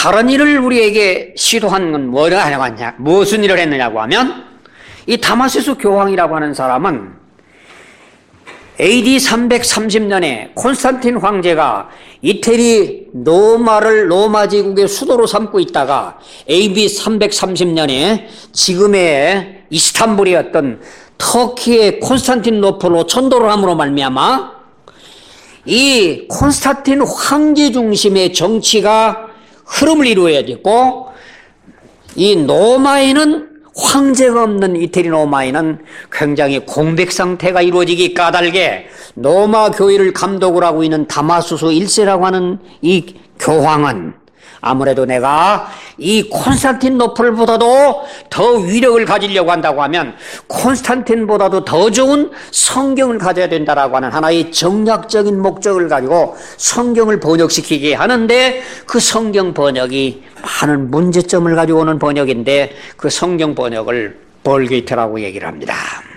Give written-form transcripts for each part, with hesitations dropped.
다른 일을 우리에게 시도한 건 뭐냐, 무슨 일을 했느냐고 하면 이 다마시스 교황이라고 하는 사람은 AD 330년에 콘스탄틴 황제가 이태리 로마 제국의 수도로 삼고 있다가 AD 330년에 지금의 이스탄불이었던 터키의 콘스탄티노플로 천도를 함으로 말미암아 이 콘스탄틴 황제 중심의 정치가 흐름을 이루어야 됐고, 이 로마에는 황제가 없는 이태리 로마에는 굉장히 공백 상태가 이루어지기 까닭에 로마 교회를 감독을 하고 있는 다마수스 1세라고 하는 이 교황은 아무래도 내가 이 콘스탄틴노플보다도 더 위력을 가지려고 한다고 하면 콘스탄틴보다도 더 좋은 성경을 가져야 된다라고 하는 하나의 정략적인 목적을 가지고 성경을 번역시키게 하는데, 그 성경 번역이 많은 문제점을 가지고 오는 번역인데 그 성경 번역을 벌게이트라고 얘기를 합니다.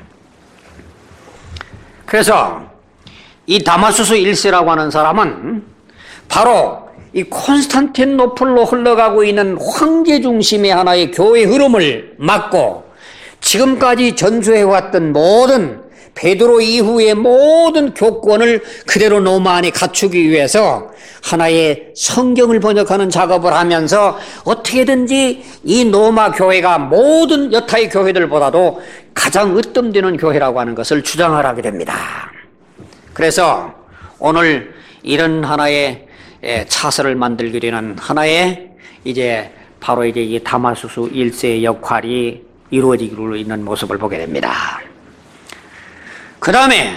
그래서 이 다마수스 1세라고 하는 사람은 바로 이 콘스탄티노플로 흘러가고 있는 황제 중심의 하나의 교회 흐름을 막고 지금까지 전수해왔던 모든 베드로 이후의 모든 교권을 그대로 로마 안에 갖추기 위해서 하나의 성경을 번역하는 작업을 하면서 어떻게든지 이 로마 교회가 모든 여타의 교회들보다도 가장 으뜸되는 교회라고 하는 것을 주장을 하게 됩니다. 그래서 오늘 이런 하나의 차설을 만들게 되는 하나의 이제 바로 이제 이 다마수스 1세의 역할이 이루어지기로 있는 모습을 보게 됩니다. 그 다음에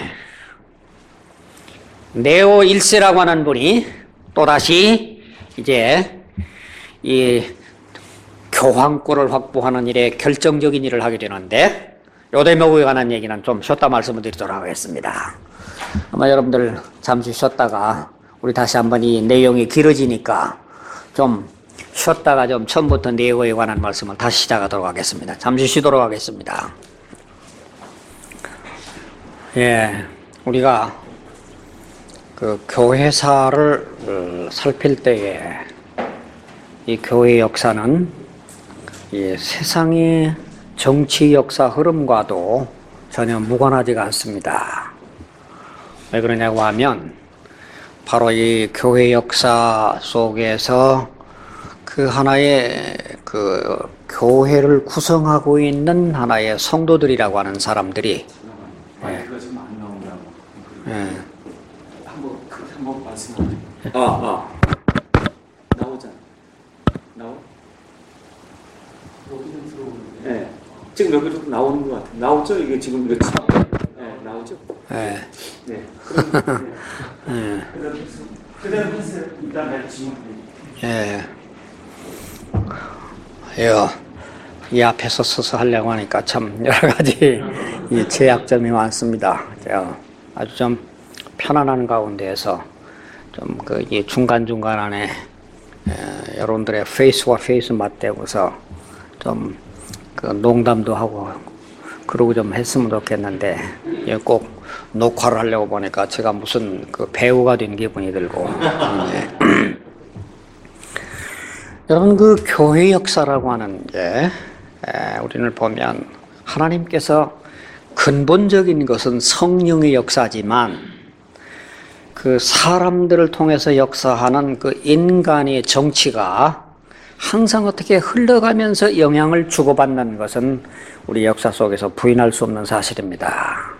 네오 1세라고 하는 분이 또다시 이제 이 교황권을 확보하는 일에 결정적인 일을 하게 되는데, 요 대목에 관한 얘기는 좀 쉬었다 말씀을 드리도록 하겠습니다. 아마 여러분들 잠시 쉬었다가 우리 다시 한번 이 내용이 길어지니까 좀 쉬었다가 좀 처음부터 내용에 관한 말씀을 다시 시작하도록 하겠습니다. 잠시 쉬도록 하겠습니다. 우리가 그 교회사를 살필 때에 이 교회 역사는 이 세상의 정치 역사 흐름과도 전혀 무관하지가 않습니다. 왜 그러냐고 하면 바로 이 교회 역사 속에서 그 하나의 그 교회를 구성하고 있는 하나의 성도들이라고 하는 사람들이 마이크가 지금 안 나온다고. 한번 말씀하세요. 나오잖아. 나와? 여기는 들어오는데. 네. 지금 여기도 나오는 것 같아요. 나오죠? 이게 지금 이렇게. 네, 나오죠? 네. 네. 그다음 해서 일단 할 질문. 이 앞에서 서서 하려고 하니까 참 여러 가지 이 제약점이 많습니다. 아주 좀 편안한 가운데에서 좀 그 중간중간 안에 여러분들의 페이스와 페이스 맞대고서 좀 그 농담도 하고 그러고 좀 했으면 좋겠는데, 꼭 녹화를 하려고 보니까 제가 무슨 그 배우가 된 기분이 들고. 여러분, 그 교회 역사라고 하는 게 우리를 보면 하나님께서 근본적인 것은 성령의 역사지만 그 사람들을 통해서 역사하는 그 인간의 정치가 항상 어떻게 흘러가면서 영향을 주고받는 것은 우리 역사 속에서 부인할 수 없는 사실입니다.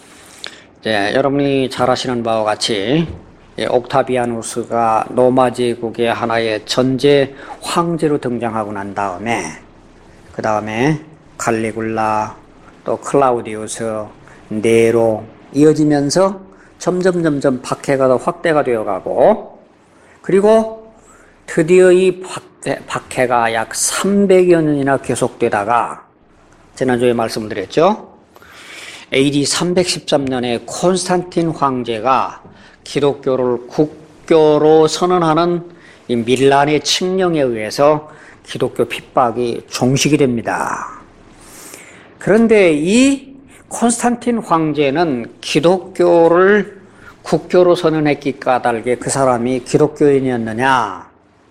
여러분이 잘 아시는 바와 같이 옥타비아누스가 로마 제국의 하나의 전제 황제로 등장하고 난 다음에 그 다음에 칼리굴라, 또 클라우디우스, 네로 이어지면서 점점 박해가 더 확대가 되어가고, 그리고 드디어 이 박해가 약 300여 년이나 계속되다가 지난주에 말씀드렸죠. AD 313년에 콘스탄틴 황제가 기독교를 국교로 선언하는 이 밀란의 칙령에 의해서 기독교 핍박이 종식이 됩니다. 그런데 이 콘스탄틴 황제는 기독교를 국교로 선언했기 까닭에 그 사람이 기독교인이었느냐?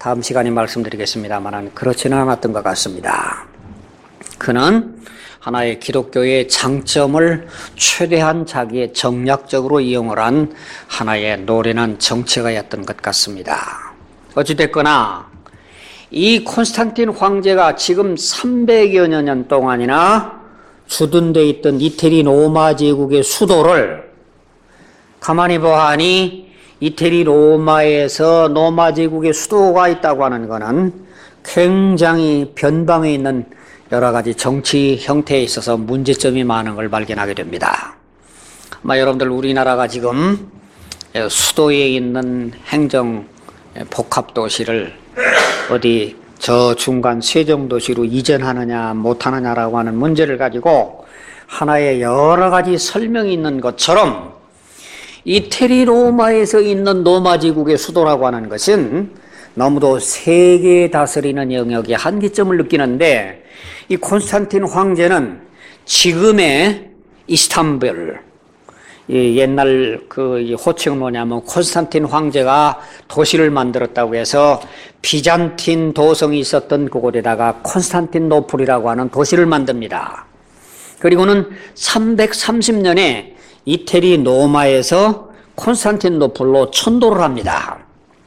다음 시간에 말씀드리겠습니다만 그렇지는 않았던 것 같습니다. 그는 하나의 기독교의 장점을 최대한 자기의 정략적으로 이용을 한 하나의 노련한 정치가였던 것 같습니다. 어찌됐거나 이 콘스탄틴 황제가 지금 300여 년 동안이나 주둔되어 있던 이태리 로마 제국의 수도를 가만히 보아하니 이태리 로마에서 로마 제국의 수도가 있다고 하는 것은 굉장히 변방에 있는 여러 가지 정치 형태에 있어서 문제점이 많은 걸 발견하게 됩니다. 아마 여러분들 우리나라가 지금 수도에 있는 행정 복합도시를 어디 저중간 세정도시로 이전하느냐 못하느냐라고 하는 문제를 가지고 하나의 여러 가지 설명이 있는 것처럼 이태리 로마에서 있는 로마 제국의 수도라고 하는 것은 너무도 세계 다스리는 영역의 한계점을 느끼는데 이 콘스탄틴 황제는 지금의 이스탄불, 옛날 그 호칭은 뭐냐면 콘스탄틴 황제가 도시를 만들었다고 해서 비잔틴 도성이 있었던 그곳에다가 콘스탄틴노플이라고 하는 도시를 만듭니다. 그리고는 330년에 이태리 로마에서 콘스탄틴노플로 천도를 합니다.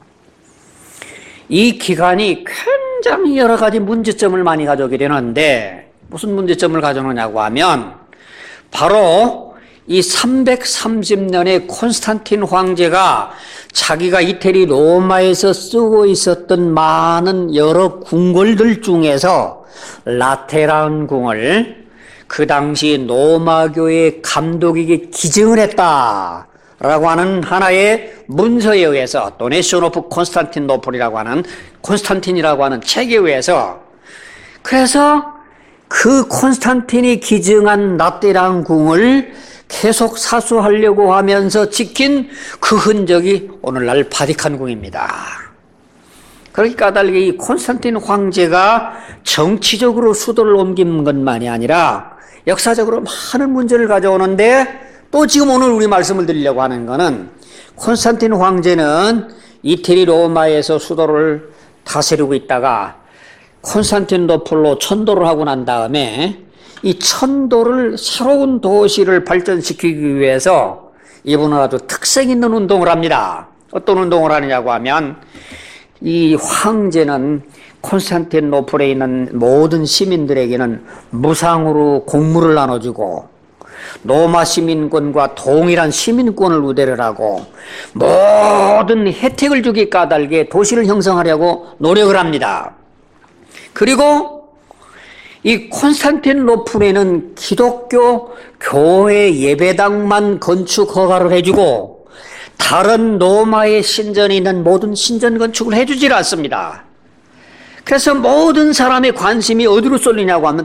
이 기간이 굉장히 여러 가지 문제점을 많이 가져오게 되는데 무슨 문제점을 가져오느냐고 하면 바로 이 330년에 콘스탄틴 황제가 자기가 이태리 로마에서 쓰고 있었던 많은 여러 궁궐들 중에서 라테란 궁을 그 당시 로마교의 감독에게 기증을 했다라고 하는 하나의 문서에 의해서 도네이션 오브 콘스탄틴노플이라고 하는 콘스탄틴이라고 하는 책에 의해서 그래서 그 콘스탄틴이 기증한 라테란 궁을 계속 사수하려고 하면서 지킨 그 흔적이 오늘날 바티칸 궁입니다. 그렇게 까닭에 이 콘스탄틴 황제가 정치적으로 수도를 옮긴 것만이 아니라 역사적으로 많은 문제를 가져오는데 또 지금 오늘 우리 말씀을 드리려고 하는 것은 콘스탄틴 황제는 이태리 로마에서 수도를 다스리고 있다가 콘스탄틴노플로 천도를 하고 난 다음에 이 천도를 새로운 도시를 발전시키기 위해서 이분은 아주 특색 있는 운동을 합니다. 어떤 운동을 하느냐고 하면 이 황제는 콘스탄틴노플에 있는 모든 시민들에게는 무상으로 곡물을 나눠주고 로마 시민권과 동일한 시민권을 우대를 하고 모든 혜택을 주기 까닭에 도시를 형성하려고 노력을 합니다. 그리고 이 콘스탄틴노플에는 기독교 교회 예배당만 건축 허가를 해주고 다른 로마의 신전에 있는 모든 신전 건축을 해주질 않습니다. 그래서 모든 사람의 관심이 어디로 쏠리냐고 하면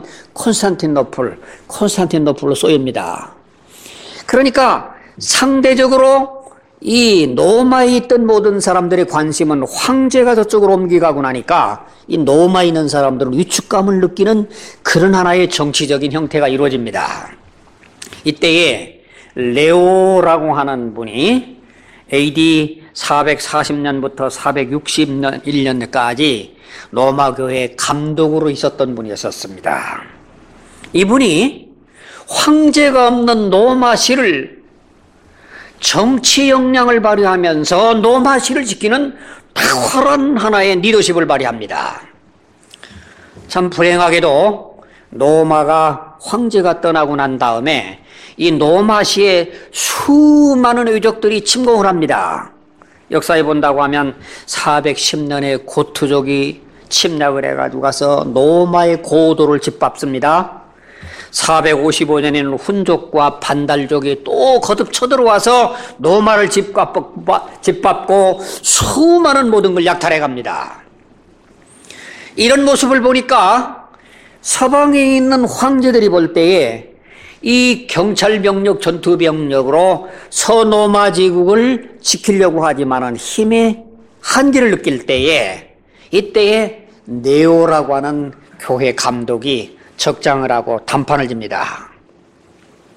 콘스탄틴노플로 쏠립니다. 그러니까 상대적으로 이 로마에 있던 모든 사람들의 관심은 황제가 저쪽으로 옮겨가고 나니까 이 로마에 있는 사람들은 위축감을 느끼는 그런 하나의 정치적인 형태가 이루어집니다. 이때에 레오라고 하는 분이 AD 440년부터 461년까지 로마 교회 감독으로 있었던 분이었습니다. 이분이 황제가 없는 로마시를 정치 역량을 발휘하면서 로마시를 지키는 탁월한 하나의 리더십을 발휘합니다. 참 불행하게도 로마가 황제가 떠나고 난 다음에 이 로마시에 수많은 의족들이 침공을 합니다. 역사에 본다고 하면 410년에 고트족이 침략을 해가지고 가서 로마의 고도를 짓밟습니다. 455년에는 훈족과 반달족이 또 거듭 쳐들어와서 로마를 짓밟고 수많은 모든 걸 약탈해 갑니다. 이런 모습을 보니까 서방에 있는 황제들이 볼 때에 이 경찰병력, 전투병력으로 서로마 제국을 지키려고 하지만은 힘의 한계를 느낄 때에 이때에 네오라고 하는 교회 감독이 적장을 하고 단판을 집니다.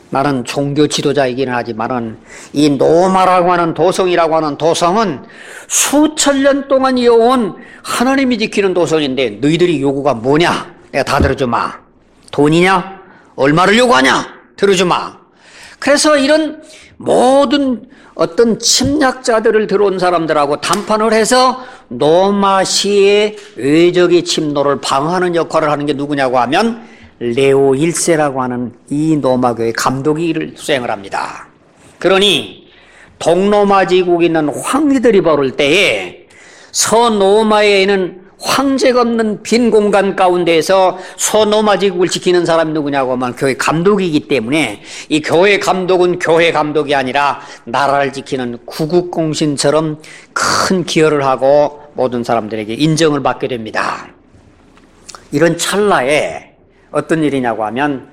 나는 종교 지도자이기는 하지만은 이 노마라고 하는 도성이라고 하는 도성은 수천 년 동안 이어온 하나님이 지키는 도성인데 너희들이 요구가 뭐냐? 내가 다 들어주마. 돈이냐? 얼마를 요구하냐? 들어주마. 그래서 이런 모든 어떤 침략자들을 들어온 사람들하고 담판을 해서 로마시의 외적의 침노를 방어하는 역할을 하는 게 누구냐고 하면 레오 1세라고 하는 이 로마교회 감독이 이를 수행을 합니다. 그러니 동로마 제국에 있는 황리들이 벌을 때에 서로마에 있는 황제가 없는 빈 공간 가운데에서 서로마 제국을 지키는 사람이 누구냐고 하면 교회 감독이기 때문에 이 교회 감독은 교회 감독이 아니라 나라를 지키는 구국공신처럼 큰 기여를 하고 모든 사람들에게 인정을 받게 됩니다. 이런 찰나에 어떤 일이냐고 하면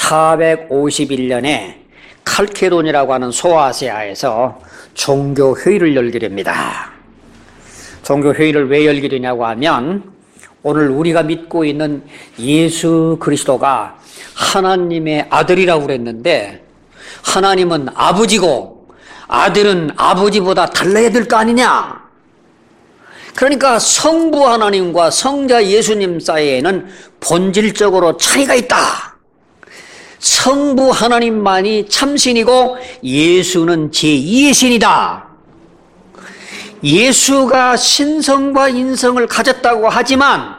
451년에 칼케돈이라고 하는 소아시아에서 종교회의를 열게 됩니다. 종교회의를 왜 열게 되냐고 하면 오늘 우리가 믿고 있는 예수 그리스도가 하나님의 아들이라고 그랬는데 하나님은 아버지고 아들은 아버지보다 달라야 될 거 아니냐? 그러니까 성부 하나님과 성자 예수님 사이에는 본질적으로 차이가 있다. 성부 하나님만이 참신이고 예수는 제2의 신이다. 예수가 신성과 인성을 가졌다고 하지만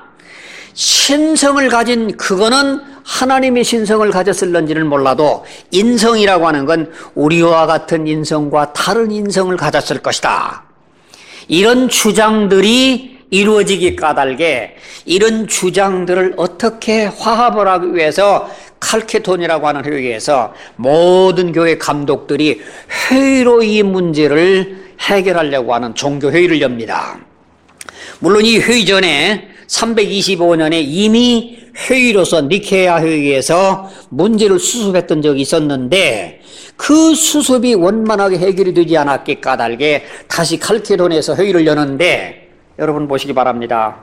신성을 가진 그거는 하나님의 신성을 가졌을런지는 몰라도 인성이라고 하는 건 우리와 같은 인성과 다른 인성을 가졌을 것이다. 이런 주장들이 이루어지기 까닭에 이런 주장들을 어떻게 화합을 하기 위해서 칼케톤이라고 하는 회의에서 모든 교회 감독들이 회의로 이 문제를 해결하려고 하는 종교회의를 엽니다. 물론 이 회의 전에 325년에 이미 회의로서 니케아 회의에서 문제를 수습했던 적이 있었는데 그 수습이 원만하게 해결이 되지 않았기 까닭에 다시 칼케돈에서 회의를 여는데 여러분 보시기 바랍니다.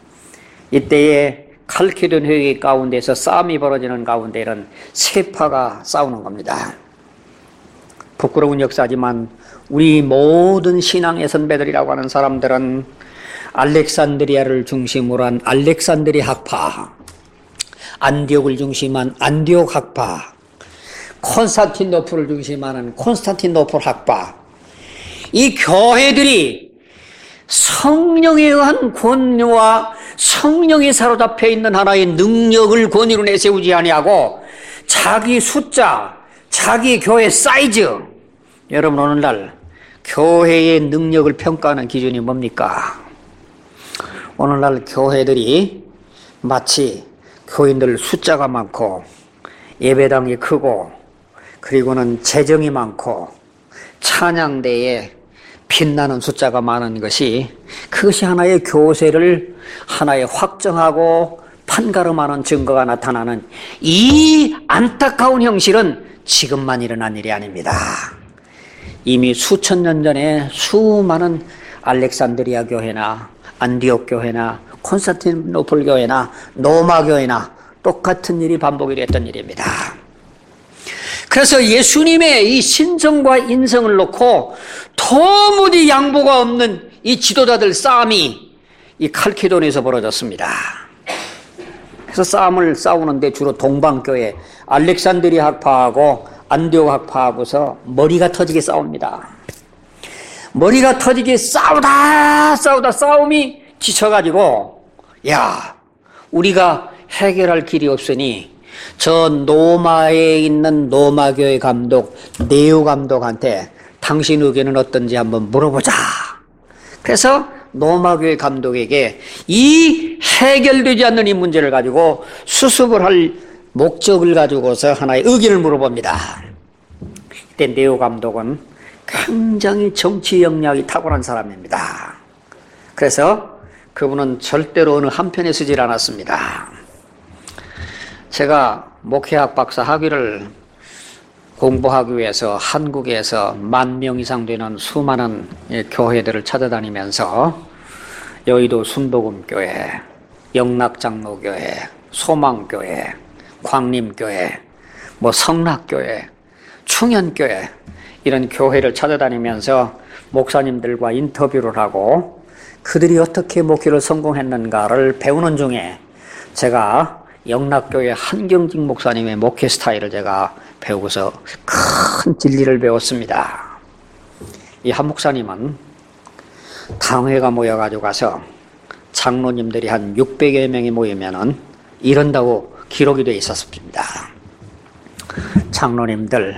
이때에 칼케돈 회의 가운데서 싸움이 벌어지는 가운데는 세 파가 싸우는 겁니다. 부끄러운 역사지만 우리 모든 신앙의 선배들이라고 하는 사람들은 알렉산드리아를 중심으로 한 알렉산드리아 학파, 안디옥을 중심한 안디옥 학파, 콘스탄티노플을 중심하는 콘스탄티노플 학파, 이 교회들이 성령에 의한 권위와 성령이 사로잡혀 있는 하나의 능력을 권위로 내세우지 아니하고 자기 숫자, 자기 교회 사이즈. 여러분 오늘날 교회의 능력을 평가하는 기준이 뭡니까? 오늘날 교회들이 마치 교인들 숫자가 많고 예배당이 크고 그리고는 재정이 많고 찬양대에 빛나는 숫자가 많은 것이 그것이 하나의 교세를 하나의 확정하고 판가름하는 증거가 나타나는 이 안타까운 현실은 지금만 일어난 일이 아닙니다. 이미 수천 년 전에 수많은 알렉산드리아 교회나 안디옥 교회나 콘스탄티노플 교회나 로마 교회나 똑같은 일이 반복이 됐던 일입니다. 그래서 예수님의 이 신성과 인성을 놓고 도무지 양보가 없는 이 지도자들 싸움이 이 칼케돈에서 벌어졌습니다. 그래서 싸움을 싸우는데 주로 동방교회 알렉산드리아 학파하고 안디옥 학파하고서 머리가 터지게 싸웁니다. 머리가 터지게 싸우다 싸움이 지쳐가지고 야 우리가 해결할 길이 없으니 저 로마에 있는 로마교회 감독 네오 감독한테 당신 의견은 어떤지 한번 물어보자. 그래서 로마교회 감독에게 이 해결되지 않는 이 문제를 가지고 수습을 할 목적을 가지고서 하나의 의견을 물어봅니다. 그때 네오 감독은 굉장히 정치 역량이 탁월한 사람입니다. 그래서 그분은 절대로 어느 한편에 서질 않았습니다. 제가 목회학 박사 학위를 공부하기 위해서 한국에서 10,000명 이상 되는 수많은 교회들을 찾아다니면서 여의도 순복음교회, 영락장로교회, 소망교회, 광림교회, 성락교회 충현교회 이런 교회를 찾아다니면서 목사님들과 인터뷰를 하고 그들이 어떻게 목회를 성공했는가를 배우는 중에 제가 영락교회 한경직 목사님의 목회 스타일을 제가 배우고서 큰 진리를 배웠습니다. 이 한 목사님은 당회가 모여가지고 가서 장로님들이 한 600여 명이 모이면은 이런다고 기록이 되어 있었습니다. 장로님들,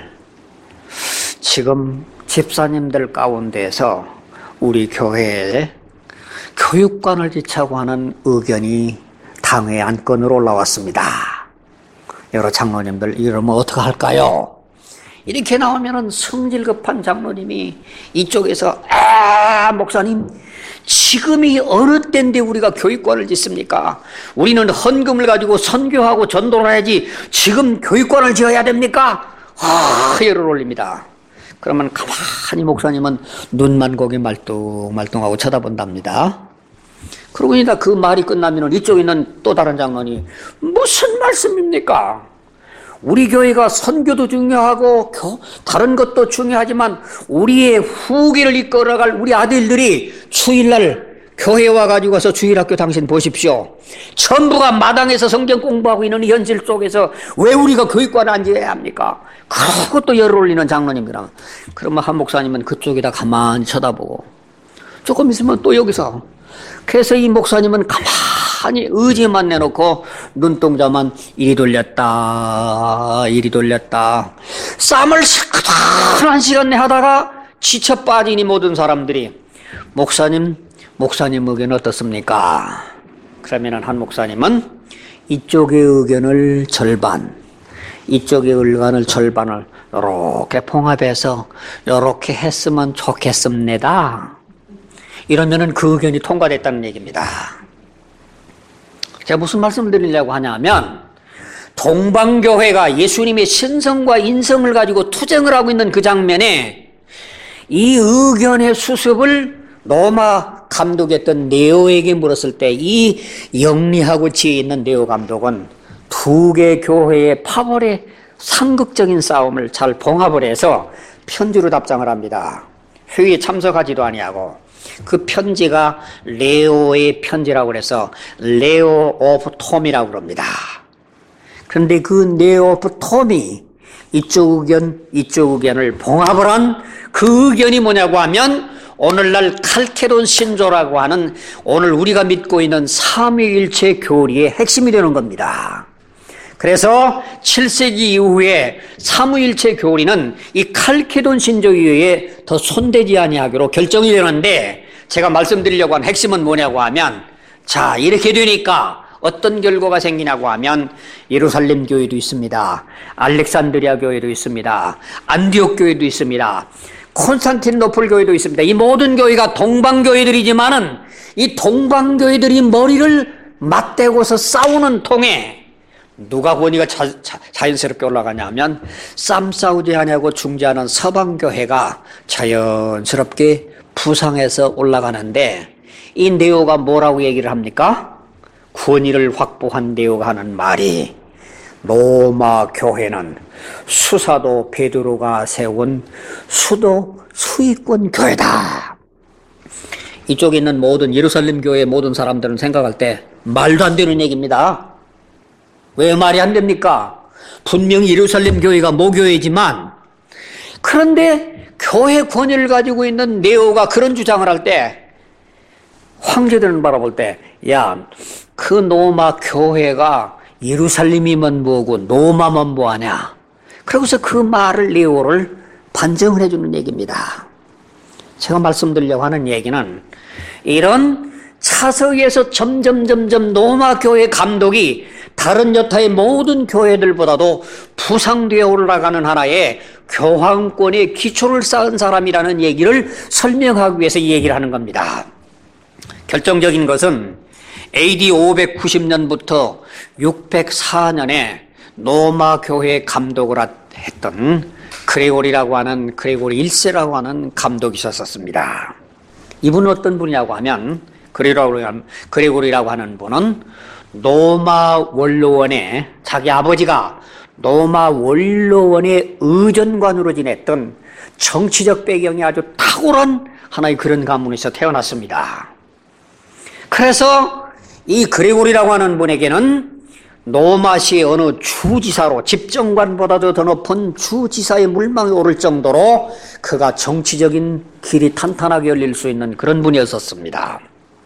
지금 집사님들 가운데서 우리 교회에 교육관을 지차고 하는 의견이 당회 안건으로 올라왔습니다. 여러 장로님들 이러면 어떻게 할까요? 이렇게 나오면은 성질 급한 장로님이 이쪽에서 목사님 지금이 어느 때인데 우리가 교육관을 짓습니까? 우리는 헌금을 가지고 선교하고 전도를 해야지 지금 교육관을 지어야 됩니까? 열을 올립니다. 그러면 가만히 목사님은 눈만 고개 말뚱말뚱하고 쳐다본답니다. 그러고 있다 그 말이 끝나면 이쪽에 있는 또 다른 장로님 무슨 말씀입니까? 우리 교회가 선교도 중요하고 다른 것도 중요하지만 우리의 후기를 이끌어갈 우리 아들들이 주일날 교회 와가지고 와서 주일학교 당신 보십시오. 전부가 마당에서 성경 공부하고 있는 현실 속에서 왜 우리가 교육관을 앉아야 합니까? 그것도 열을 올리는 장로님이랑. 그러면 한 목사님은 그쪽에다 가만히 쳐다보고 조금 있으면 또 여기서. 그래서 이 목사님은 가만히 의지만 내놓고 눈동자만 이리 돌렸다 쌈을 시끄러운 시간 내 하다가 지쳐 빠지니 모든 사람들이 목사님 의견 어떻습니까? 그러면 한 목사님은 이쪽의 의견을 절반, 이쪽의 의견을 절반을 이렇게 봉합해서 이렇게 했으면 좋겠습니다. 이러면은 그 의견이 통과됐다는 얘기입니다. 제가 무슨 말씀을 드리려고 하냐면 동방교회가 예수님의 신성과 인성을 가지고 투쟁을 하고 있는 그 장면에 이 의견의 수습을 로마 감독이었던 네오에게 물었을 때 이 영리하고 지혜 있는 네오 감독은 두 개 교회의 파벌의 상극적인 싸움을 잘 봉합을 해서 편지로 답장을 합니다. 회의에 참석하지도 아니하고 그 편지가 레오의 편지라고 그래서 레오 오브 톰이라고 그럽니다. 그런데 그 레오 오브 톰이 이쪽 의견을 봉합을 한 그 의견이 뭐냐고 하면 오늘날 칼케돈 신조라고 하는 오늘 우리가 믿고 있는 삼위일체 교리의 핵심이 되는 겁니다. 그래서 7세기 이후에 삼위일체 교리는 이 칼케돈 신조 이후에 더 손대지 아니하기로 결정이 되는데 제가 말씀드리려고 한 핵심은 뭐냐고 하면 자 이렇게 되니까 어떤 결과가 생기냐고 하면 예루살렘 교회도 있습니다. 알렉산드리아 교회도 있습니다. 안디옥 교회도 있습니다. 콘스탄티노플 교회도 있습니다. 이 모든 교회가 동방교회들이지만은 이 동방교회들이 머리를 맞대고서 싸우는 통에 누가 권위가 자연스럽게 올라가냐면 쌈 싸우지 하냐고 중재하는 서방교회가 자연스럽게 부상해서 올라가는데 이 네오가 뭐라고 얘기를 합니까? 권위를 확보한 네오가 하는 말이 로마 교회는 수사도 베드로가 세운 수도 수익권 교회다. 이쪽에 있는 모든 예루살렘 교회의 모든 사람들은 생각할 때 말도 안 되는 얘기입니다. 왜 말이 안 됩니까? 분명히 예루살렘 교회가 모교회지만 그런데 교회 권위를 가지고 있는 네오가 그런 주장을 할 때 황제들은 바라볼 때 야, 그 로마 교회가 예루살렘이면 뭐고 로마면 뭐하냐. 그러고서 그 말을 네오를 반정을 해주는 얘기입니다. 제가 말씀드리려고 하는 얘기는 이런 차서에서 점점 로마 교회 감독이 다른 여타의 모든 교회들보다도 부상되어 올라가는 하나의 교황권의 기초를 쌓은 사람이라는 얘기를 설명하기 위해서 이 얘기를 하는 겁니다. 결정적인 것은 AD 590년부터 604년에 로마 교회 감독을 했던 그레고리 1세라고 하는 감독이 있었습니다. 이분은 어떤 분이냐고 하면 그레고리라고 하는 분은 로마 원로원에 자기 아버지가 로마 원로원의 의전관으로 지냈던 정치적 배경이 아주 탁월한 하나의 그런 가문에서 태어났습니다. 그래서 이 그레고리라고 하는 분에게는 로마시의 어느 주지사로, 집정관보다도 더 높은 주지사의 물망에 오를 정도로 그가 정치적인 길이 탄탄하게 열릴 수 있는 그런 분이었었습니다.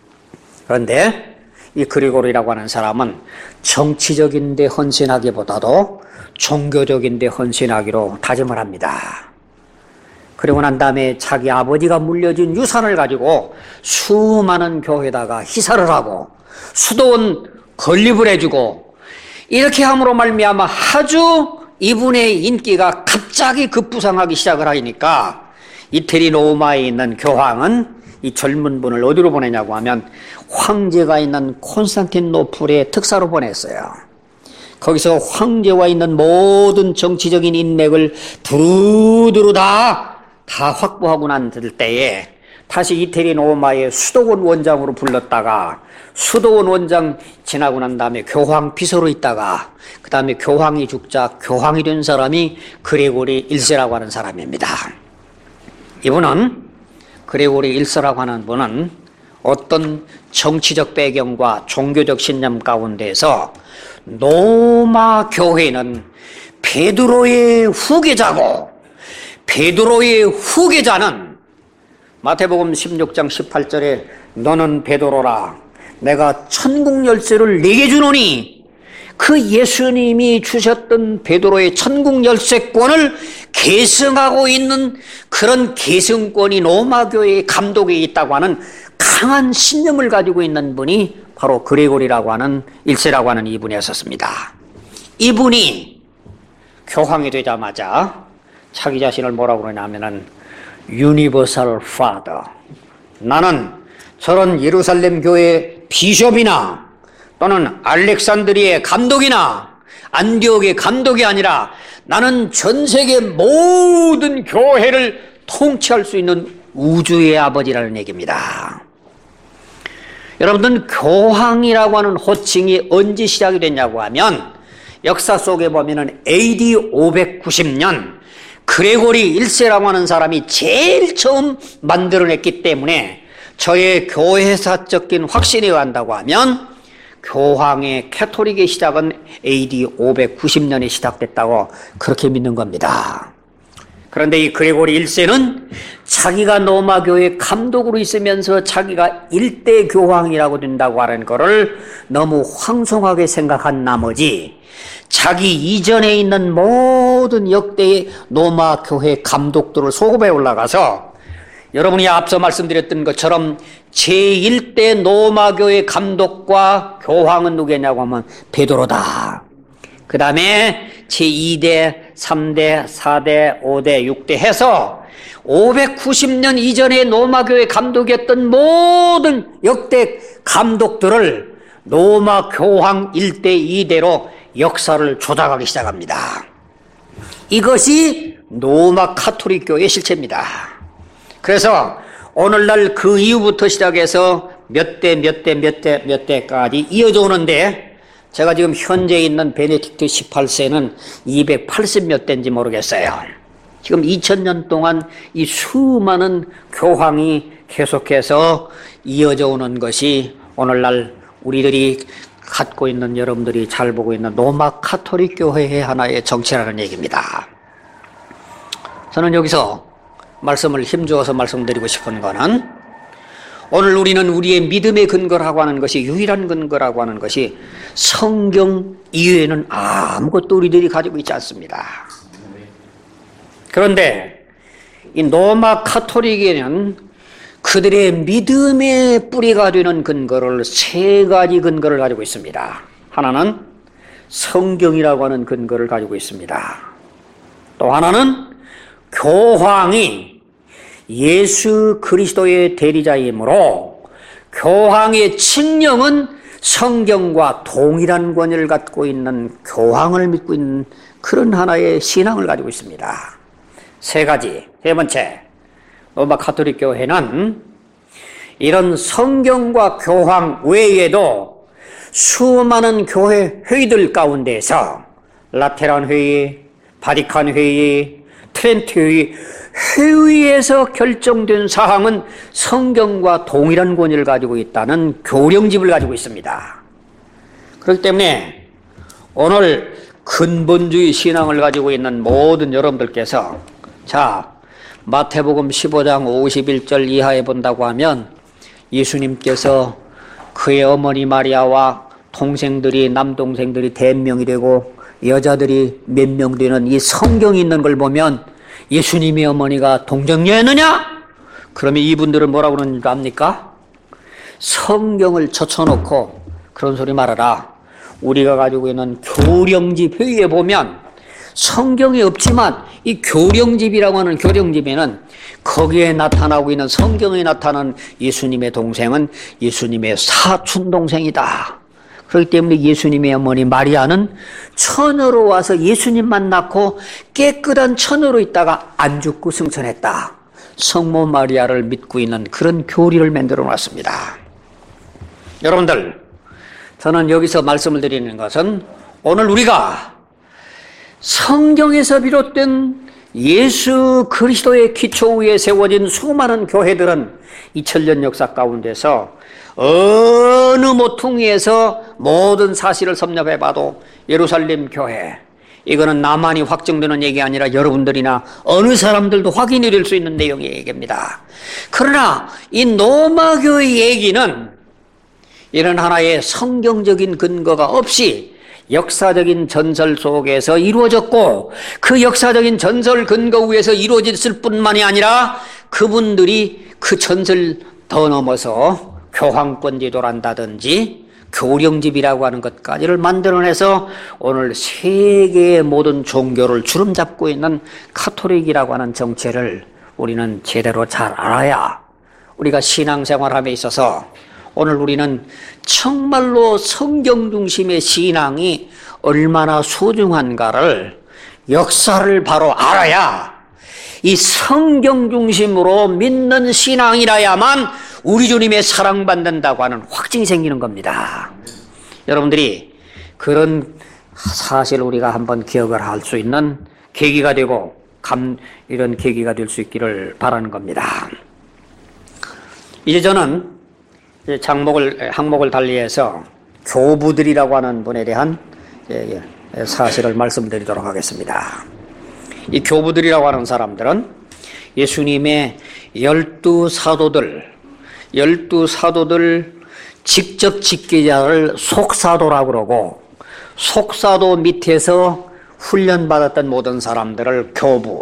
그런데 이 그레고리라고 하는 사람은 정치적인 데 헌신하기보다도 종교적인 데 헌신하기로 다짐을 합니다. 그리고 난 다음에 자기 아버지가 물려준 유산을 가지고 수많은 교회에다가 희사를 하고 수도원 건립을 해주고, 이렇게 함으로 말미암아 아주 이분의 인기가 갑자기 급부상하기 시작을 하니까 이태리 로마에 있는 교황은 이 젊은 분을 어디로 보내냐고 하면 황제가 있는 콘스탄티노플에 특사로 보냈어요. 거기서 황제와 있는 모든 정치적인 인맥을 두루두루 다 확보하고 난 때에 다시 이태리 로마의 수도원 원장으로 불렀다가, 수도원 원장 지나고 난 다음에 교황 비서로 있다가 그 다음에 교황이 죽자 교황이 된 사람이 그레고리 1세라고 하는 사람입니다. 이분은, 그레고리 1세라고 하는 분은 어떤 정치적 배경과 종교적 신념 가운데서 로마 교회는 베드로의 후계자고, 베드로의 후계자는 마태복음 16장 18절에 너는 베드로라, 내가 천국 열쇠를 네게 주노니, 그 예수님이 주셨던 베드로의 천국 열쇠권을 계승하고 있는 그런 계승권이 로마 교회의 감독에 있다고 하는 강한 신념을 가지고 있는 분이 바로 그레고리라고 하는 1세라고 하는 이분이었습니다. 이분이 교황이 되자마자 자기 자신을 뭐라고 그러냐면은 유니버설 파더, 나는 저런 예루살렘 교회 비숍이나 또는 알렉산드리의 감독이나 안디옥의 감독이 아니라 나는 전 세계 모든 교회를 통치할 수 있는 우주의 아버지라는 얘기입니다. 여러분들, 교황이라고 하는 호칭이 언제 시작이 됐냐고 하면 역사 속에 보면은 AD 590년 그레고리 1세라고 하는 사람이 제일 처음 만들어냈기 때문에 저의 교회사적인 확신에 의한다고 하면 교황의 캐토릭의 시작은 AD 590년에 시작됐다고 그렇게 믿는 겁니다. 그런데 이 그레고리 1세는 자기가 로마 교회 감독으로 있으면서 자기가 일대 교황이라고 된다고 하는 것을 너무 황송하게 생각한 나머지 자기 이전에 있는 모든 역대의 로마 교회 감독들을 소급해 올라가서, 여러분이 앞서 말씀드렸던 것처럼 제1대 로마 교회 감독과 교황은 누구냐고 하면 베드로다. 그 다음에 제2대, 3대, 4대, 5대, 6대 해서 590년 이전에 로마 교회 감독이었던 모든 역대 감독들을 로마 교황 1대, 2대로 역사를 조작하기 시작합니다. 이것이 로마 카톨릭 교회의 실체입니다. 그래서 오늘날 그 이후부터 시작해서 몇 대까지 이어져 오는데, 제가 지금 현재 있는 베네딕트 18세는 280몇 대인지 모르겠어요. 지금 2000년 동안 이 수많은 교황이 계속해서 이어져 오는 것이 오늘날 우리들이 갖고 있는, 여러분들이 잘 보고 있는 로마 카톨릭 교회의 하나의 정체라는 얘기입니다. 저는 여기서 말씀을 힘주어서 말씀드리고 싶은 거는, 오늘 우리는 우리의 믿음의 근거라고 하는 것이, 유일한 근거라고 하는 것이 성경 이외에는 아무것도 우리들이 가지고 있지 않습니다. 그런데 이 로마 카톨릭에는 그들의 믿음의 뿌리가 되는 근거를, 세 가지 근거를 가지고 있습니다. 하나는 성경이라고 하는 근거를 가지고 있습니다. 또 하나는 교황이 예수 그리스도의 대리자이므로 교황의 칙령은 성경과 동일한 권위를 갖고 있는 교황을 믿고 있는 그런 하나의 신앙을 가지고 있습니다. 세 가지. 세 번째, 로마 카톨릭 교회는 이런 성경과 교황 외에도 수많은 교회 회의들 가운데서 라테란 회의, 바티칸 회의, 트렌트 회의, 회의에서 결정된 사항은 성경과 동일한 권위를 가지고 있다는 교령집을 가지고 있습니다. 그렇기 때문에 오늘 근본주의 신앙을 가지고 있는 모든 여러분들께서 자, 마태복음 15장 51절 이하에 본다고 하면 예수님께서 그의 어머니 마리아와 동생들이, 남동생들이 대명이 되고 여자들이 몇 명 되는 이 성경이 있는 걸 보면 예수님의 어머니가 동정녀였느냐? 그러면 이분들은 뭐라고 그러는 줄 압니까? 성경을 젖혀놓고 그런 소리 말아라. 우리가 가지고 있는 교령집 회의에 보면 성경이 없지만 이 교령집이라고 하는 교령집에는 거기에 나타나고 있는 성경에 나타나는 예수님의 동생은 예수님의 사촌 동생이다. 그렇기 때문에 예수님의 어머니 마리아는 처녀로 와서 예수님만 낳고 깨끗한 처녀로 있다가 안 죽고 승천했다. 성모 마리아를 믿고 있는 그런 교리를 만들어 놨습니다. 여러분들, 저는 여기서 말씀을 드리는 것은 오늘 우리가 성경에서 비롯된 예수 그리스도의 기초 위에 세워진 수많은 교회들은 2000년 역사 가운데서 어느 모퉁이에서 모든 사실을 섭렵해봐도 예루살렘 교회, 이거는 나만이 확정되는 얘기 아니라 여러분들이나 어느 사람들도 확인이 될 수 있는 내용의 얘기입니다. 그러나 이 로마교의 얘기는 이런 하나의 성경적인 근거가 없이 역사적인 전설 속에서 이루어졌고 그 역사적인 전설 근거 위에서 이루어졌을 뿐만이 아니라 그분들이 그 전설 더 넘어서 교황권 제도를 한다든지 교령집이라고 하는 것까지를 만들어내서 오늘 세계의 모든 종교를 주름잡고 있는 카톨릭이라고 하는 정체를 우리는 제대로 잘 알아야 우리가 신앙생활함에 있어서 오늘 우리는 정말로 성경 중심의 신앙이 얼마나 소중한가를 역사를 바로 알아야 이 성경 중심으로 믿는 신앙이라야만 우리 주님의 사랑받는다고 하는 확증이 생기는 겁니다. 여러분들이 그런 사실을 우리가 한번 기억을 할 수 있는 계기가 되고 이런 계기가 될 수 있기를 바라는 겁니다. 이제 저는 항목을 달리해서 교부들이라고 하는 분에 대한 사실을 말씀드리도록 하겠습니다. 이 교부들이라고 하는 사람들은 예수님의 12사도들 직접 직계자를 속사도라고 그러고 속사도 밑에서 훈련받았던 모든 사람들을 교부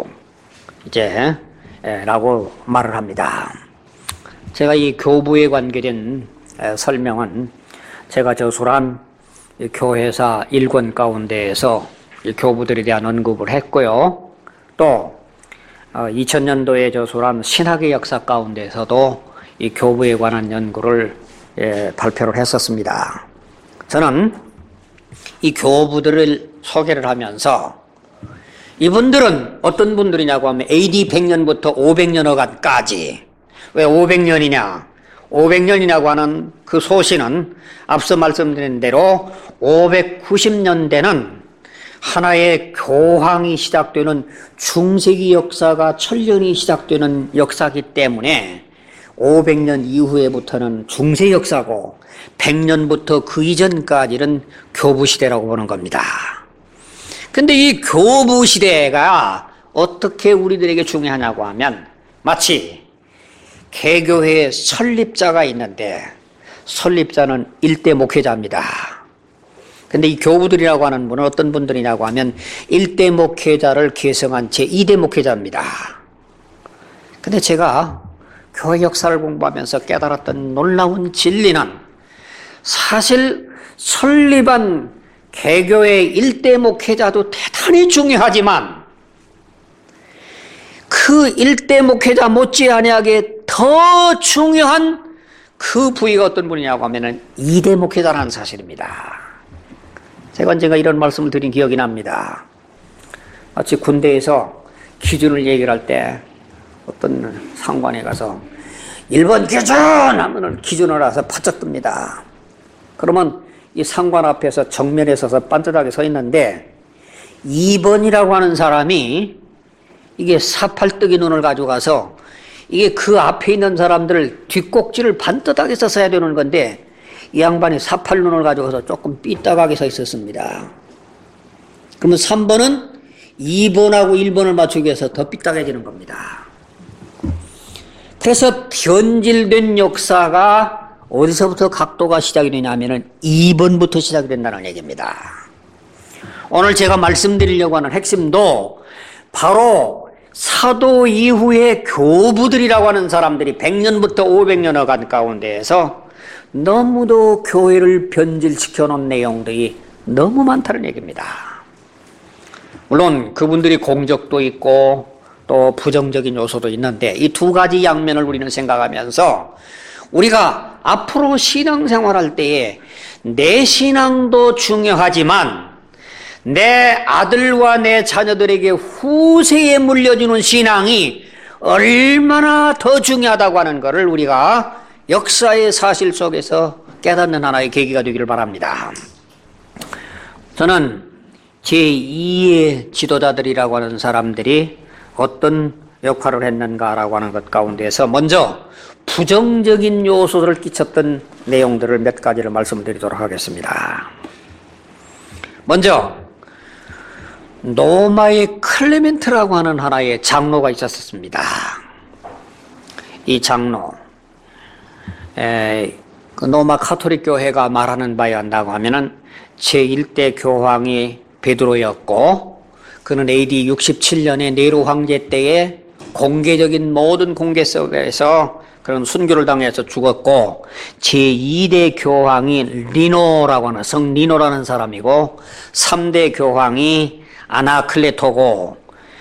라고 말을 합니다. 제가 이 교부에 관계된 설명은 제가 저술한 교회사 1권 가운데에서 이 교부들에 대한 언급을 했고요. 또 2000년도에 저술한 신학의 역사 가운데서도 이 교부에 관한 연구를 발표를 했었습니다. 저는 이 교부들을 소개를 하면서 이분들은 어떤 분들이냐고 하면 AD 100년부터 500년어간까지. 왜 500년이냐? 500년이라고 하는 그 소신은 앞서 말씀드린 대로 590년대는 하나의 교황이 시작되는 중세기 역사가 천년이 시작되는 역사이기 때문에 500년 이후에부터는 중세 역사고 100년부터 그 이전까지는 교부 시대라고 보는 겁니다. 근데 이 교부 시대가 어떻게 우리들에게 중요하냐고 하면 마치 개교회의 설립자가 있는데 설립자는 일대 목회자입니다. 근데 이 교부들이라고 하는 분은 어떤 분들이냐고 하면 일대 목회자를 계승한 제2대 목회자입니다. 근데 제가 교회 역사를 공부하면서 깨달았던 놀라운 진리는 사실 설립한 개교의 일대 목회자도 대단히 중요하지만 그 일대 목회자 못지않게 더 중요한 그 부위가 어떤 분이냐고 하면 2대 목회자라는 사실입니다. 제가 언젠가 이런 말씀을 드린 기억이 납니다. 마치 군대에서 기준을 얘기할 때 어떤 상관에 가서 1번 기준! 하면 기준을 와서 바짝 뜹니다. 그러면 이 상관 앞에서 정면에 서서 반듯하게 서 있는데 2번이라고 하는 사람이 이게 사팔뜨기 눈을 가져가서 이게 그 앞에 있는 사람들을 뒷꼭지를 반듯하게 써야 되는 건데 이 양반이 사팔 눈을 가져가서 조금 삐딱하게 서 있었습니다. 그러면 3번은 2번하고 1번을 맞추기 위해서 더 삐딱해지는 겁니다. 그래서 변질된 역사가 어디서부터 각도가 시작이 되냐면은 2번부터 시작이 된다는 얘기입니다. 오늘 제가 말씀드리려고 하는 핵심도 바로 사도 이후의 교부들이라고 하는 사람들이 100년부터 500년여 간 가운데에서 너무도 교회를 변질시켜 놓은 내용들이 너무 많다는 얘기입니다. 물론 그분들이 공적도 있고 또 부정적인 요소도 있는데 이 두 가지 양면을 우리는 생각하면서 우리가 앞으로 신앙생활할 때에 내 신앙도 중요하지만 내 아들과 내 자녀들에게 후세에 물려주는 신앙이 얼마나 더 중요하다고 하는 것을 우리가 역사의 사실 속에서 깨닫는 하나의 계기가 되기를 바랍니다. 저는 제2의 지도자들이라고 하는 사람들이 어떤 역할을 했는가라고 하는 것 가운데서 먼저 부정적인 요소를 끼쳤던 내용들을 몇 가지를 말씀드리도록 하겠습니다. 먼저 로마의 클레멘트라고 하는 하나의 장로가 있었습니다. 이 장로 그 로마 카톨릭 교회가 말하는 바에 한다고 하면은 제1대 교황이 베드로였고 그는 AD 67년에 네로 황제 때에 공개적인 모든 공개 속에서 그런 순교를 당해서 죽었고 제2대 교황이 리노라고 하는 성 리노라는 사람이고 3대 교황이 아나클레토고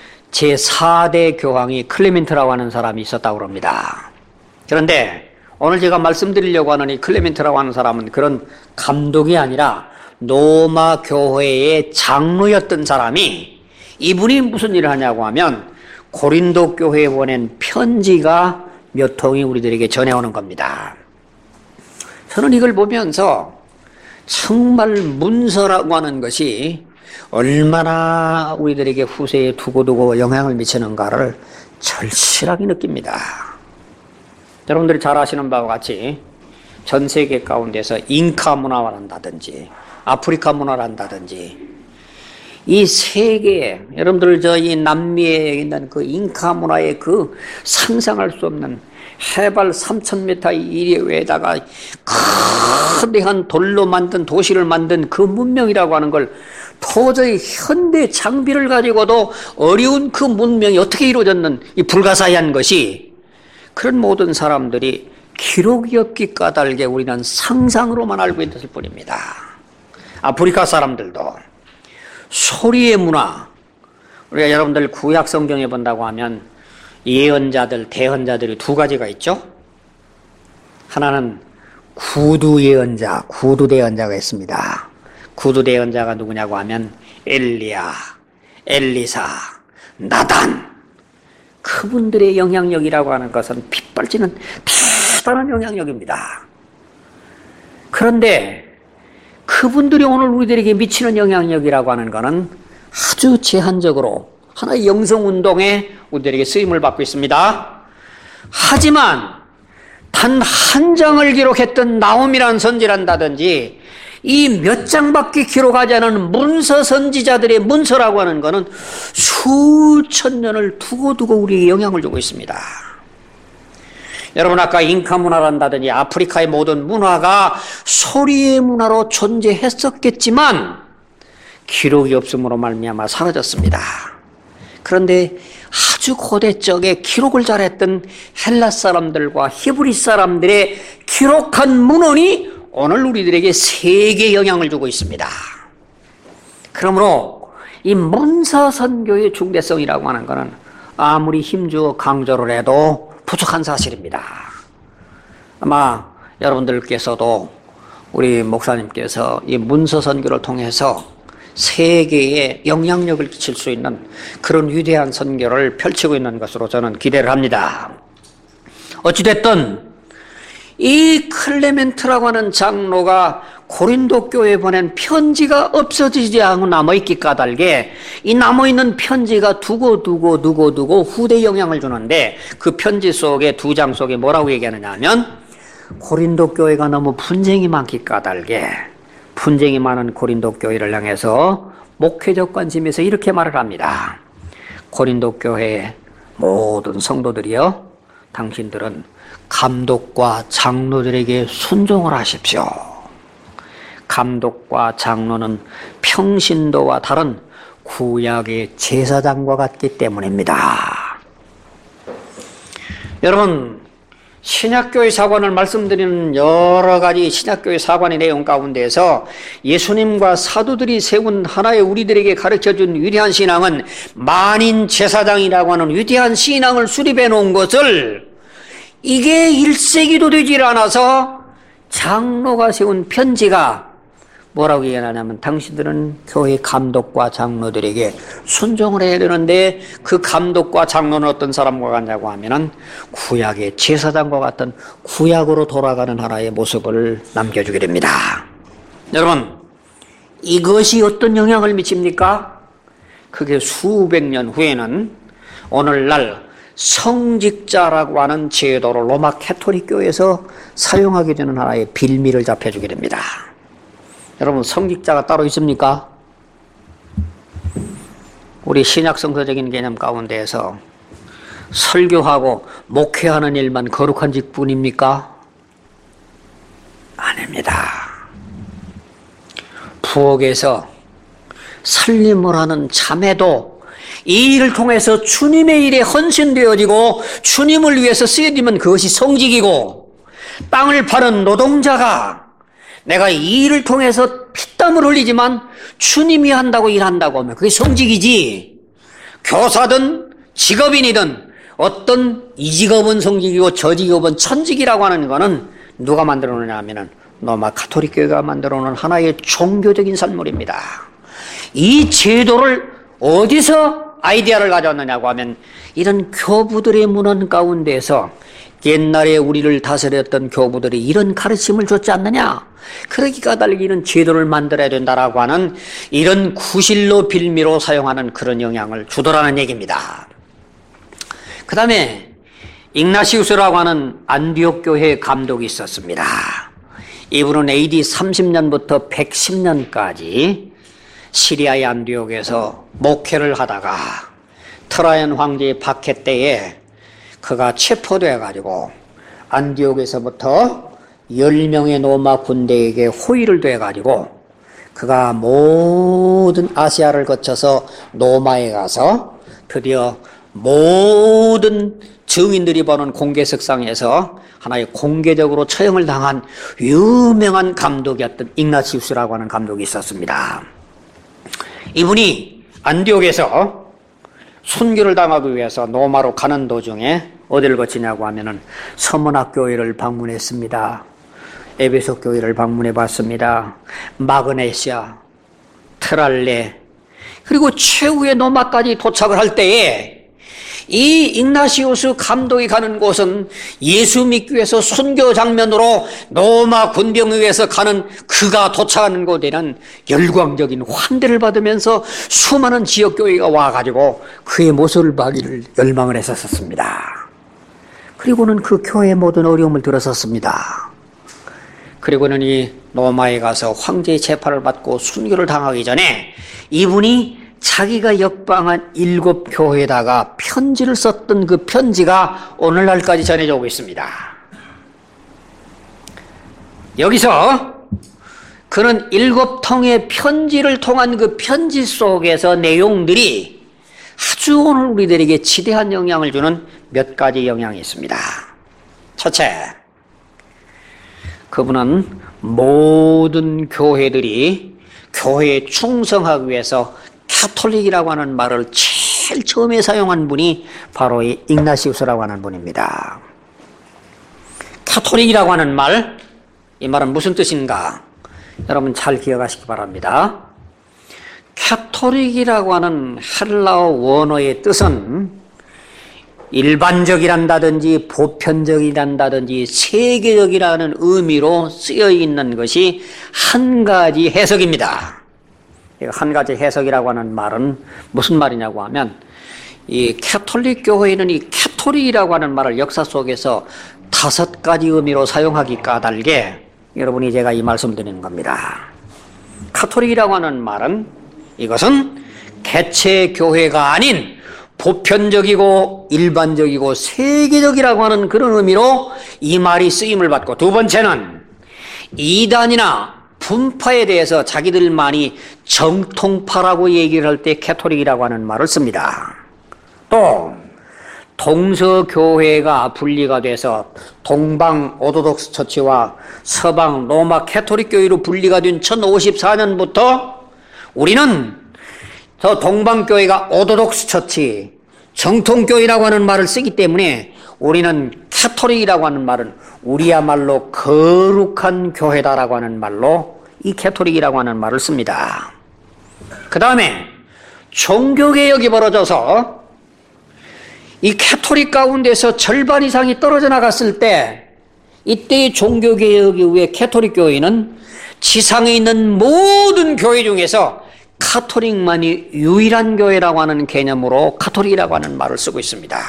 제4대 교황이 클레멘트라고 하는 사람이 있었다고 합니다. 그런데 오늘 제가 말씀드리려고 하는 이 클레멘트라고 하는 사람은 그런 감독이 아니라 로마 교회의 장로였던 사람이 이분이 무슨 일을 하냐고 하면 고린도 교회에 보낸 편지가 몇 통이 우리들에게 전해오는 겁니다. 저는 이걸 보면서 정말 문서라고 하는 것이 얼마나 우리들에게 후세에 두고두고 영향을 미치는가를 절실하게 느낍니다. 여러분들이 잘 아시는 바와 같이 전 세계 가운데서 잉카 문화를 한다든지 아프리카 문화를 한다든지 이 세계에 여러분들 이 남미에 있는 그 잉카 문화의 그 상상할 수 없는 해발 3,000m 이외에다가 거대한 돌로 만든 도시를 만든 그 문명이라고 하는 걸 도저히 현대 장비를 가지고도 어려운 그 문명이 어떻게 이루어졌는 이 불가사의한 것이 그런 모든 사람들이 기록이 없기 까닭에 우리는 상상으로만 알고 있을 뿐입니다. 아프리카 사람들도 소리의 문화, 우리가 여러분들 구약 성경에 본다고 하면 예언자들, 대언자들이 두 가지가 있죠. 하나는 구두 예언자, 구두 대언자가 있습니다. 구두 대언자가 누구냐고 하면 엘리야, 엘리사, 나단. 그분들의 영향력이라고 하는 것은 핏발치는 대단한 영향력입니다. 그런데 그분들이 오늘 우리들에게 미치는 영향력이라고 하는 것은 아주 제한적으로 하나의 영성운동에 우리들에게 쓰임을 받고 있습니다. 하지만 단 한 장을 기록했던 나홈이라는 선지란다든지 이 몇 장밖에 기록하지 않은 문서 선지자들의 문서라고 하는 것은 수천 년을 두고두고 우리에게 영향을 주고 있습니다. 여러분 아까 잉카 문화란다든지 아프리카의 모든 문화가 소리의 문화로 존재했었겠지만 기록이 없음으로 말미암아 사라졌습니다. 그런데 아주 고대 적에 기록을 잘했던 헬라 사람들과 히브리 사람들의 기록한 문헌이 오늘 우리들에게 세계에 영향을 주고 있습니다. 그러므로 이 문서 선교의 중대성이라고 하는 것은 아무리 힘주어 강조를 해도 부족한 사실입니다. 아마 여러분들께서도 우리 목사님께서 이 문서 선교를 통해서 세계에 영향력을 끼칠 수 있는 그런 위대한 선교를 펼치고 있는 것으로 저는 기대를 합니다. 어찌됐든 이 클레멘트라고 하는 장로가 고린도 교회에 보낸 편지가 없어지지 않고 남아있기 까닭에 이 남아있는 편지가 두고 후대 영향을 주는데 그 편지 속에 2장 속에 뭐라고 얘기하느냐 하면 고린도 교회가 너무 분쟁이 많기 까닭에 분쟁이 많은 고린도 교회를 향해서 목회적 관심에서 이렇게 말을 합니다. 고린도 교회의 모든 성도들이여 당신들은 감독과 장로들에게 순종을 하십시오. 감독과 장로는 평신도와 다른 구약의 제사장과 같기 때문입니다. 여러분, 신약교회 사관을 말씀드리는 여러 가지 신약교회 사관의 내용 가운데에서 예수님과 사도들이 세운 하나의 우리들에게 가르쳐준 위대한 신앙은 만인 제사장이라고 하는 위대한 신앙을 수립해 놓은 것을 이게 1세기도 되질 않아서 장로가 세운 편지가 뭐라고 얘기하냐면 당신들은 교회 감독과 장로들에게 순종을 해야 되는데 그 감독과 장로는 어떤 사람과 같냐고 하면은 구약의 제사장과 같은 구약으로 돌아가는 하나의 모습을 남겨주게 됩니다. 여러분, 이것이 어떤 영향을 미칩니까? 그게 수백 년 후에는 오늘날 성직자라고 하는 제도를 로마 캐토릭 교회에서 사용하게 되는 하나의 빌미를 잡혀주게 됩니다. 여러분, 성직자가 따로 있습니까? 우리 신약 성서적인 개념 가운데에서 설교하고 목회하는 일만 거룩한 직분입니까? 아닙니다. 부엌에서 살림을 하는 자매도 이 일을 통해서 주님의 일에 헌신되어지고 주님을 위해서 쓰여지면 그것이 성직이고, 땅을 파는 노동자가 내가 이 일을 통해서 피땀을 흘리지만 주님이 한다고 일한다고 하면 그게 성직이지, 교사든 직업인이든 어떤 이 직업은 성직이고 저 직업은 천직이라고 하는 거는 누가 만들어 놓냐 하면은 로마 가톨릭 교회가 만들어 놓은 하나의 종교적인 산물입니다. 이 제도를 어디서 아이디어를 가져왔느냐고 하면 이런 교부들의 문헌 가운데에서 옛날에 우리를 다스렸던 교부들이 이런 가르침을 줬지 않느냐, 그러기 까닭에 이런 제도를 만들어야 된다라고 하는 이런 구실로 빌미로 사용하는 그런 영향을 주더라는 얘기입니다. 그 다음에 ig나시우스라고 하는 안디옥 교회의 감독이 있었습니다. 이분은 AD 30년부터 110년까지 시리아의 안디옥에서 목회를 하다가 트라이안 황제의 박해 때에 그가 체포되어가지고 안디옥에서부터 10명의 로마 군대에게 호위를 돼가지고 그가 모든 아시아를 거쳐서 로마에 가서 드디어 모든 증인들이 보는 공개석상에서 하나의 공개적으로 처형을 당한 유명한 감독이었던 ig나시우스라고 하는 감독이 있었습니다. 이분이 안디옥에서 순교를 당하기 위해서 로마로 가는 도중에 어디를 거치냐고 하면은 서문학 교회를 방문했습니다. 에베소 교회를 방문해 봤습니다. 마그네시아, 트랄레, 그리고 최후의 로마까지 도착을 할 때에 이 ig나시우스 감독이 가는 곳은 예수 믿기 위해서 순교 장면으로 로마 군병위에서 가는 그가 도착하는 곳에는 열광적인 환대를 받으면서 수많은 지역교회가 와가지고 그의 모습을 보기를 열망을 했었습니다. 그리고는 그 교회의 모든 어려움을 들었었습니다. 그리고는 이 로마에 가서 황제의 재판을 받고 순교를 당하기 전에 이분이 자기가 역방한 7교회에다가 편지를 썼던 그 편지가 오늘날까지 전해져 오고 있습니다. 여기서 그는 7통의 편지를 통한 그 편지 속에서 내용들이 아주 오늘 우리들에게 지대한 영향을 주는 몇 가지 영향이 있습니다. 첫째, 그분은 모든 교회들이 교회에 충성하기 위해서 가톨릭이라고 하는 말을 제일 처음에 사용한 분이 바로 이 ig나시우스라고 하는 분입니다. 가톨릭이라고 하는 말, 이 말은 무슨 뜻인가? 여러분 잘 기억하시기 바랍니다. 가톨릭이라고 하는 헬라어 원어의 뜻은 일반적이란다든지 보편적이란다든지 세계적이라는 의미로 쓰여 있는 것이 한 가지 해석입니다. 한 가지 해석이라고 하는 말은 무슨 말이냐고 하면 이 캐톨릭 교회는 이 캐톨릭이라고 하는 말을 역사 속에서 5가지 의미로 사용하기 까닭에 여러분이 제가 이 말씀 드리는 겁니다. 카톨릭이라고 하는 말은 이것은 개체 교회가 아닌 보편적이고 일반적이고 세계적이라고 하는 그런 의미로 이 말이 쓰임을 받고, 두 번째는 이단이나 분파에 대해서 자기들만이 정통파라고 얘기를 할 때 캐톨릭이라고 하는 말을 씁니다. 또 동서교회가 분리가 돼서 동방 오르독스 처치와 서방 로마 캐톨릭 교회로 분리가 된 1054년부터 우리는 저 동방교회가 오르독스 처치, 정통교회라고 하는 말을 쓰기 때문에 우리는 캐톨릭이라고 하는 말은 우리야말로 거룩한 교회다라고 하는 말로 이 캐톨릭이라고 하는 말을 씁니다. 그 다음에 종교개혁이 벌어져서 이 캐톨릭 가운데서 절반 이상이 떨어져 나갔을 때, 이때의 종교개혁 이후에 캐톨릭 교회는 지상에 있는 모든 교회 중에서 카톨릭만이 유일한 교회라고 하는 개념으로 카톨릭이라고 하는 말을 쓰고 있습니다.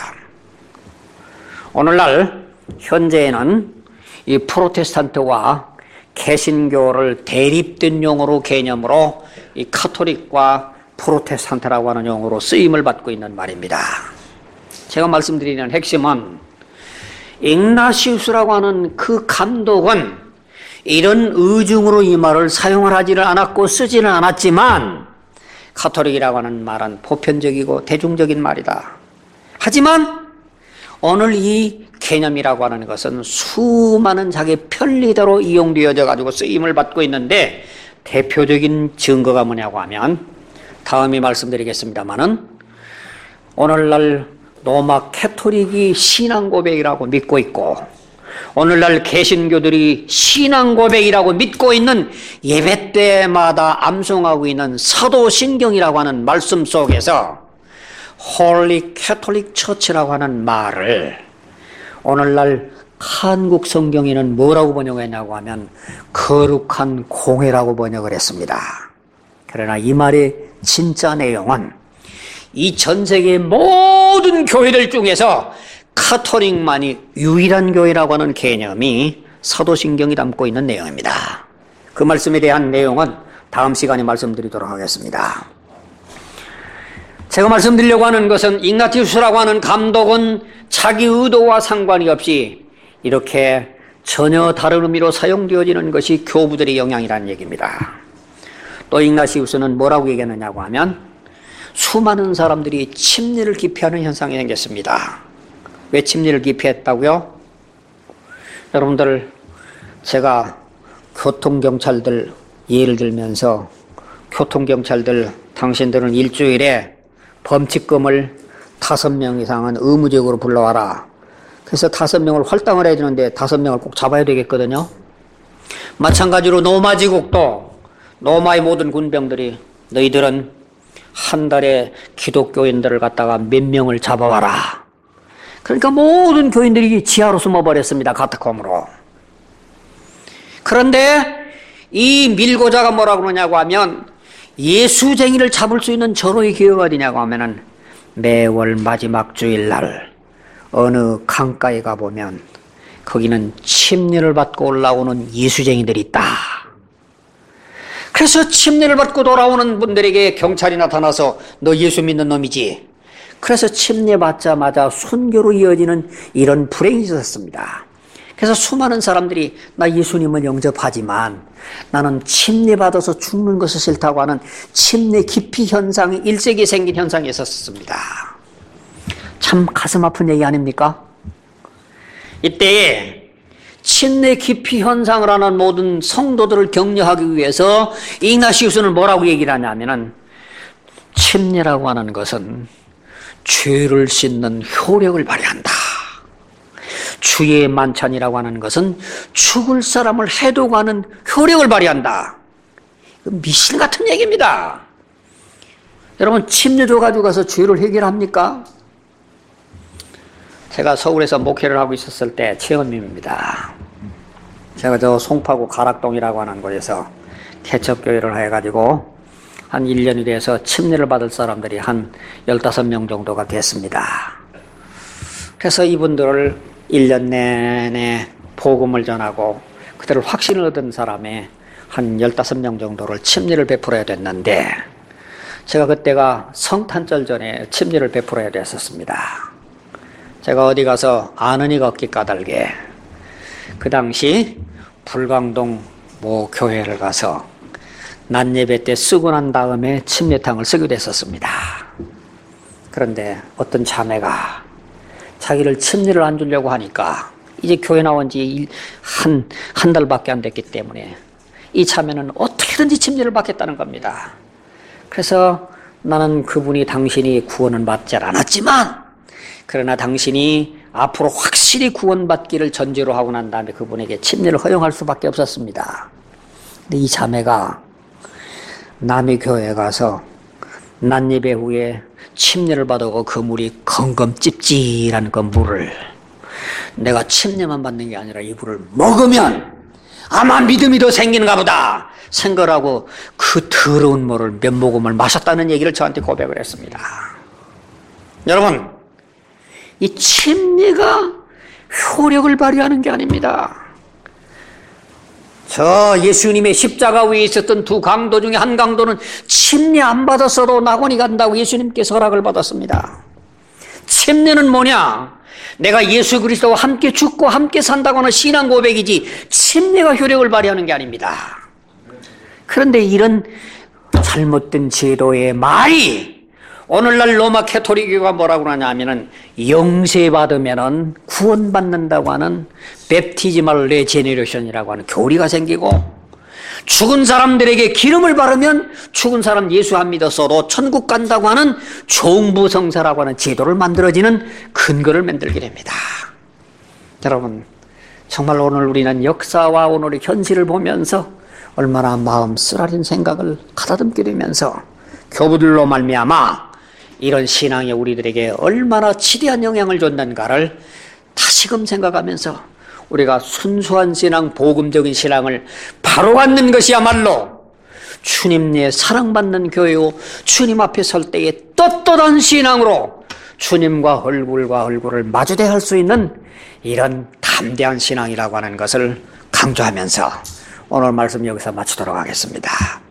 오늘날 현재에는 이 프로테스탄트와 개신교를 대립된 용어로 개념으로 이 카톨릭과 프로테스탄트라고 하는 용어로 쓰임을 받고 있는 말입니다. 제가 말씀드리는 핵심은 ignacius라고 하는 그 감독은 이런 의중으로 이 말을 사용을 하지를 않았고 쓰지는 않았지만 카톨릭이라고 하는 말은 보편적이고 대중적인 말이다. 하지만 오늘 이 개념이라고 하는 것은 수많은 자기 편리대로 이용되어져 가지고 쓰임을 받고 있는데, 대표적인 증거가 뭐냐고 하면 다음에 말씀드리겠습니다마는 오늘날 로마 캐톨릭이 신앙 고백이라고 믿고 있고, 오늘날 개신교들이 신앙 고백이라고 믿고 있는 예배 때마다 암송하고 있는 사도신경이라고 하는 말씀 속에서 Holy Catholic Church라고 하는 말을 오늘날 한국 성경에는 뭐라고 번역했냐고 하면 거룩한 공회라고 번역을 했습니다. 그러나 이 말의 진짜 내용은 이 전 세계 모든 교회들 중에서 카톨릭만이 유일한 교회라고 하는 개념이 사도신경이 담고 있는 내용입니다. 그 말씀에 대한 내용은 다음 시간에 말씀드리도록 하겠습니다. 제가 말씀드리려고 하는 것은 ignacius라고 하는 감독은 자기 의도와 상관이 없이 이렇게 전혀 다른 의미로 사용되어지는 것이 교부들의 영향이라는 얘기입니다. 또 ignacius는 뭐라고 얘기하느냐고 하면 수많은 사람들이 침례를 기피하는 현상이 생겼습니다. 왜 침례를 기피했다고요? 여러분들, 제가 교통경찰들 예를 들면서 교통경찰들 당신들은 일주일에 범칙금을 5명 이상은 의무적으로 불러와라. 그래서 5명을 활당을 해야 되는데 5명을 꼭 잡아야 되겠거든요. 마찬가지로 노마지국도 로마의 모든 군병들이 너희들은 한 달에 기독교인들을 갖다가 몇 명을 잡아와라. 그러니까 모든 교인들이 지하로 숨어버렸습니다. 카타콤으로. 그런데 이 밀고자가 뭐라고 그러냐고 하면 예수쟁이를 잡을 수 있는 절호의 기회가 어디냐고 하면은 매월 마지막 주일날 어느 강가에 가보면 거기는 침례를 받고 올라오는 예수쟁이들이 있다. 그래서 침례를 받고 돌아오는 분들에게 경찰이 나타나서 너 예수 믿는 놈이지. 그래서 침례 받자마자 순교로 이어지는 이런 불행이 있었습니다. 그래서 수많은 사람들이 나 예수님을 영접하지만 나는 침례 받아서 죽는 것이 싫다고 하는 침례 기피 현상이 1세기에 생긴 현상이 있었습니다. 참 가슴 아픈 얘기 아닙니까? 이때에 침례 기피 현상을 하는 모든 성도들을 격려하기 위해서 ignacius는 뭐라고 얘기를 하냐면은 침례라고 하는 것은 죄를 씻는 효력을 발휘한다. 주의 만찬이라고 하는 것은 죽을 사람을 해독하는 효력을 발휘한다. 미신 같은 얘기입니다. 여러분, 침례 줘가지고 가서 죄를 해결합니까? 제가 서울에서 목회를 하고 있었을 때 체험입니다. 제가 저 송파구 가락동이라고 하는 곳에서 개척교회를 해가지고 한 1년이 돼서 침례를 받을 사람들이 한 15명 정도가 됐습니다. 그래서 이분들을 1년 내내 복음을 전하고 그들을 확신을 얻은 사람의 한 15명 정도를 침례를 베풀어야 됐는데 제가 그때가 성탄절 전에 침례를 베풀어야 됐었습니다. 제가 어디 가서 아는 이가 없기 까닭에 그 당시 불광동 모 교회를 가서 낮 예배 때 쓰고 난 다음에 침례탕을 쓰게 됐었습니다. 그런데 어떤 자매가 자기를 침례를 안 주려고 하니까 이제 교회 나온 지 한 달밖에 안 됐기 때문에 이 자매는 어떻게든지 침례를 받겠다는 겁니다. 그래서 나는 그분이 당신이 구원은 받지 않았지만 그러나 당신이 앞으로 확실히 구원받기를 전제로 하고 난 다음에 그분에게 침례를 허용할 수밖에 없었습니다. 근데 이 자매가 남의 교회에 가서 낮 예배 후에 침례를 받고 그 물이 검검 찝찝한 그 물을 내가 침례만 받는 게 아니라 이 물을 먹으면 아마 믿음이 더 생기는가 보다 생각을 하고 그 더러운 물을 몇 모금을 마셨다는 얘기를 저한테 고백을 했습니다. 여러분, 이 침례가 효력을 발휘하는 게 아닙니다. 저 예수님의 십자가 위에 있었던 두 강도 중에 한 강도는 침례 안 받았어도 낙원이 간다고 예수님께서 허락을 받았습니다. 침례는 뭐냐? 내가 예수 그리스도와 함께 죽고 함께 산다고 하는 신앙 고백이지 침례가 효력을 발휘하는 게 아닙니다. 그런데 이런 잘못된 제도의 말이 오늘날 로마 캐토릭교가 뭐라고 하냐면은 영세받으면은 구원받는다고 하는 베프티지멀 레제네레이션이라고 하는 교리가 생기고 죽은 사람들에게 기름을 바르면 죽은 사람 예수 안 믿었어도 천국 간다고 하는 종부성사라고 하는 제도를 만들어지는 근거를 만들게 됩니다. 여러분, 정말 오늘 우리는 역사와 오늘의 현실을 보면서 얼마나 마음 쓰라린 생각을 가다듬게 되면서 교부들로 말미암아 이런 신앙이 우리들에게 얼마나 지대한 영향을 줬는가를 다시금 생각하면서 우리가 순수한 신앙, 복음적인 신앙을 바로 갖는 것이야말로 주님의 사랑받는 교회요 주님 앞에 설 때에 떳떳한 신앙으로 주님과 얼굴을 마주대할 수 있는 이런 담대한 신앙이라고 하는 것을 강조하면서 오늘 말씀 여기서 마치도록 하겠습니다.